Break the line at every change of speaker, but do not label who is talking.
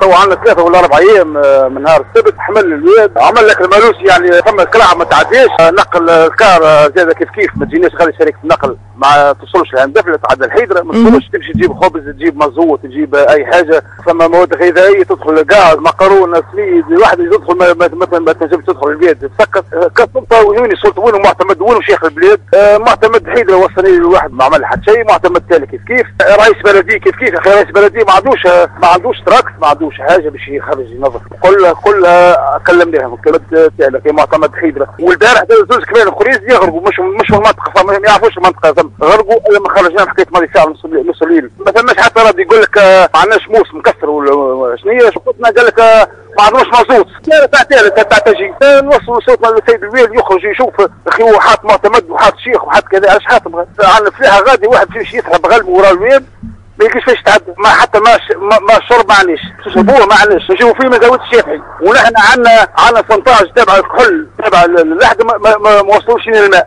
تو عندنا 3 ولا 4 ايام من نهار السبت حمل الواد عمل لك المالوسي، يعني ثم كلاعة ما تعديش، نقل الكار زاد كيف ما تجيناش غير شركه النقل ما توصلش الهندفه اللي تعدى الحيدره، ما توصلش تمشي تجيب خبز تجيب مازوت تجيب اي حاجه، ثم مواد غذائيه تدخل غاز مقرونه سميد، واحد يدخل ما تنجمش تدخل البلاد تسكت كسلطه. وين السلطه وين معتمد وين شيخ البلاد؟ معتمد حيدره وصلني الواحد ما عمل حتى شيء، معتمد ثاني كيف رئيس بلديه كيف اخي رئيس بلديه ما عندوش تراكت، ما عندوش حاجه باش يخرج ينظف، كلها كلمناهم كلمت تاعك معتمد حيدره. والبارح زوج كمان اخرين يغرقوا مش في المنطقه، ما يعرفوش المنطقه غرقوا الا ما خرجناهم حكايه ماضي ساعه نص الليل، ما ثماش حتى رد يقول لك ما عندناش موس مكسر ولا شنو شفتنا قال لك ما عندناش مازوت تاع تجي نوصلوا صوتنا للسيد الوالي يخرج يشوف اخي هو حاط معتمد وحاط شيخ وحاط كذا، علاش حاطم عندنا فلاحه غادي واحد يمشي يسحب غلب ورا الواد ما يلقاش فاش تعدى، ما حتى ما شرب ما عندناش تشربوه ما عندناش نشوفوا فيه من زاويه الشافعي، ونحن عندنا سنتاج تابع الكحول تابع اللحد ما وصلوش لنا الماء.